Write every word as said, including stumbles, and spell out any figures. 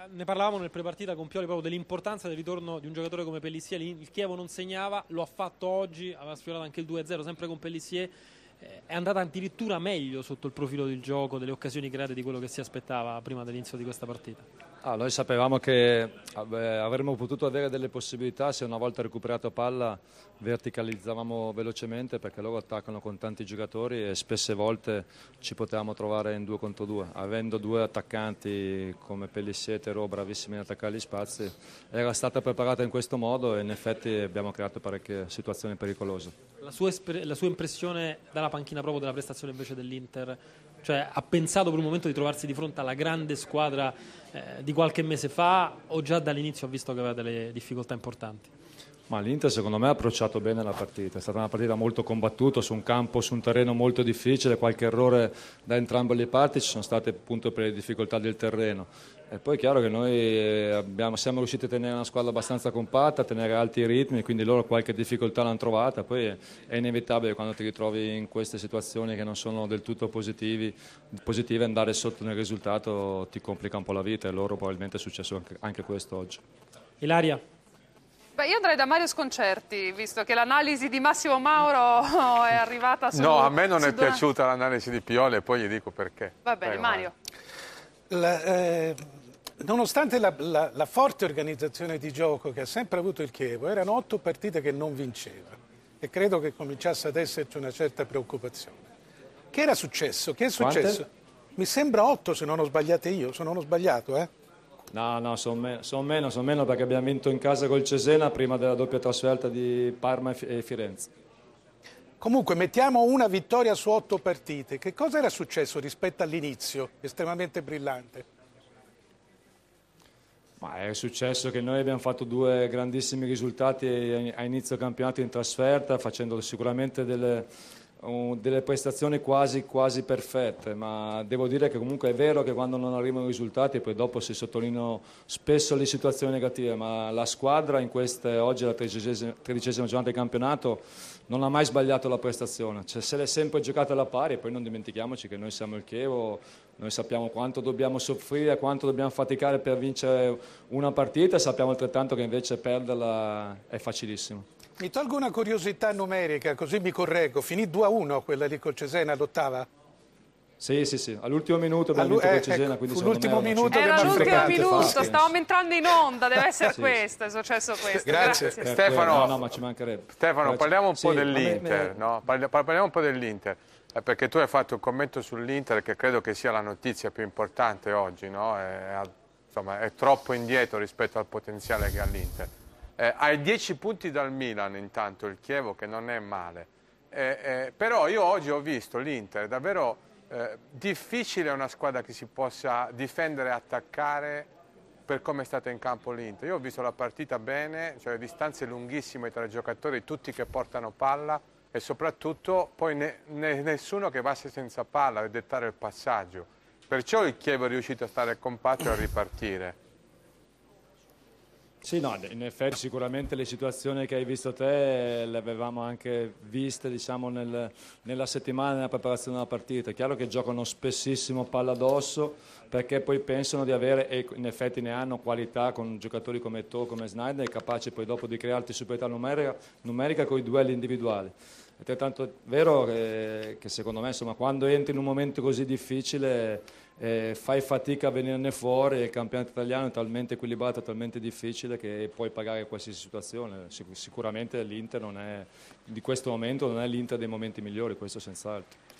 ne parlavamo nel prepartita con Pioli proprio dell'importanza del ritorno di un giocatore come Pellissier. Il Chievo non segnava, lo ha fatto oggi, aveva sfiorato anche il due a zero sempre con Pellissier. È andata addirittura meglio sotto il profilo del gioco, delle occasioni create, di quello che si aspettava prima dell'inizio di questa partita. Ah, noi sapevamo che beh, avremmo potuto avere delle possibilità se una volta recuperato palla verticalizzavamo velocemente, perché loro attaccano con tanti giocatori e spesse volte ci potevamo trovare in due contro due. Avendo due attaccanti come Pellissier e Terò bravissimi in attaccare gli spazi, era stata preparata in questo modo e in effetti abbiamo creato parecchie situazioni pericolose. La sua, la sua impressione dalla panchina proprio della prestazione invece dell'Inter? Cioè, ha pensato per un momento di trovarsi di fronte alla grande squadra eh, di qualche mese fa, o già dall'inizio ha visto che aveva delle difficoltà importanti? Ma l'Inter secondo me ha approcciato bene la partita, è stata una partita molto combattuta su un campo, su un terreno molto difficile, qualche errore da entrambe le parti ci sono state appunto per le difficoltà del terreno. E poi è chiaro che noi abbiamo, siamo riusciti a tenere una squadra abbastanza compatta, a tenere alti i ritmi, quindi loro qualche difficoltà l'hanno trovata, poi è inevitabile quando ti ritrovi in queste situazioni che non sono del tutto positivi, positive, andare sotto nel risultato ti complica un po' la vita e loro probabilmente è successo anche, anche questo oggi. Ilaria? Beh, io andrei da Mario Sconcerti, visto che l'analisi di Massimo Mauro è arrivata su... No, a me non è Dona... piaciuta l'analisi di Pioli e poi gli dico perché. Va bene, Prego, Mario. La, eh, nonostante la, la, la forte organizzazione di gioco che ha sempre avuto il Chievo, erano otto partite che non vinceva e credo che cominciasse ad esserci una certa preoccupazione. Che era successo? Che è successo? Quante? Mi sembra otto, se non ho sbagliato io, se non ho sbagliato, eh? No, no, sono me son meno, son meno perché abbiamo vinto in casa col Cesena prima della doppia trasferta di Parma e Firenze. Comunque mettiamo una vittoria su otto partite. Che cosa era successo rispetto all'inizio, estremamente brillante? Ma è successo che noi abbiamo fatto due grandissimi risultati a inizio campionato in trasferta, facendo sicuramente delle, uh, delle prestazioni quasi, quasi perfette, ma devo dire che comunque è vero che quando non arrivano i risultati poi dopo si sottolineano spesso le situazioni negative, ma la squadra in queste, oggi è la tredicesima giornata di campionato, non ha mai sbagliato la prestazione, cioè, se l'è sempre giocata alla pari e poi non dimentichiamoci che noi siamo il Chievo, noi sappiamo quanto dobbiamo soffrire, quanto dobbiamo faticare per vincere una partita e sappiamo altrettanto che invece perderla è facilissimo. Mi tolgo una curiosità numerica, così mi correggo. Finì due a uno quella lì col Cesena all'ottava? Sì, sì, sì. All'ultimo minuto abbiamo vinto eh, col Cesena, ecco, quindi fu secondo l'ultimo me minuto che Era mi ha l'ultimo fregato. minuto, Fasti. stavamo entrando in onda, deve essere Sì. questo, è successo questo. Grazie. Grazie. Stefano, no, no, ma ci mancherebbe. Stefano, parliamo un po' Sì, dell'Inter, me- no? Parli- parliamo un po' dell'Inter, eh, perché tu hai fatto un commento sull'Inter che credo che sia la notizia più importante oggi, no? È, insomma, è troppo indietro rispetto al potenziale che ha l'Inter. Eh, hai dieci punti dal Milan intanto il Chievo, che non è male, eh, eh, però io oggi ho visto l'Inter davvero eh, difficile, una squadra che si possa difendere e attaccare per come è stata in campo l'Inter. Io ho visto la partita bene, cioè distanze lunghissime tra i giocatori, tutti che portano palla e soprattutto poi ne, ne, nessuno che va senza palla a dettare il passaggio. Perciò il Chievo è riuscito a stare compatto e a ripartire. Sì, no, in effetti sicuramente le situazioni che hai visto te le avevamo anche viste, diciamo, nel, nella settimana, nella preparazione della partita. È chiaro che giocano spessissimo palla addosso perché poi pensano di avere, e in effetti ne hanno, qualità con giocatori come To, come Snyder, capaci poi dopo di crearti superiorità numerica, numerica con i duelli individuali. È tanto vero che, che secondo me, insomma, quando entri in un momento così difficile eh, fai fatica a venirne fuori, e il campionato italiano è talmente equilibrato, talmente difficile che puoi pagare qualsiasi situazione. Sic- sicuramente l'Inter non è, di questo momento non è l'Inter dei momenti migliori, questo senz'altro.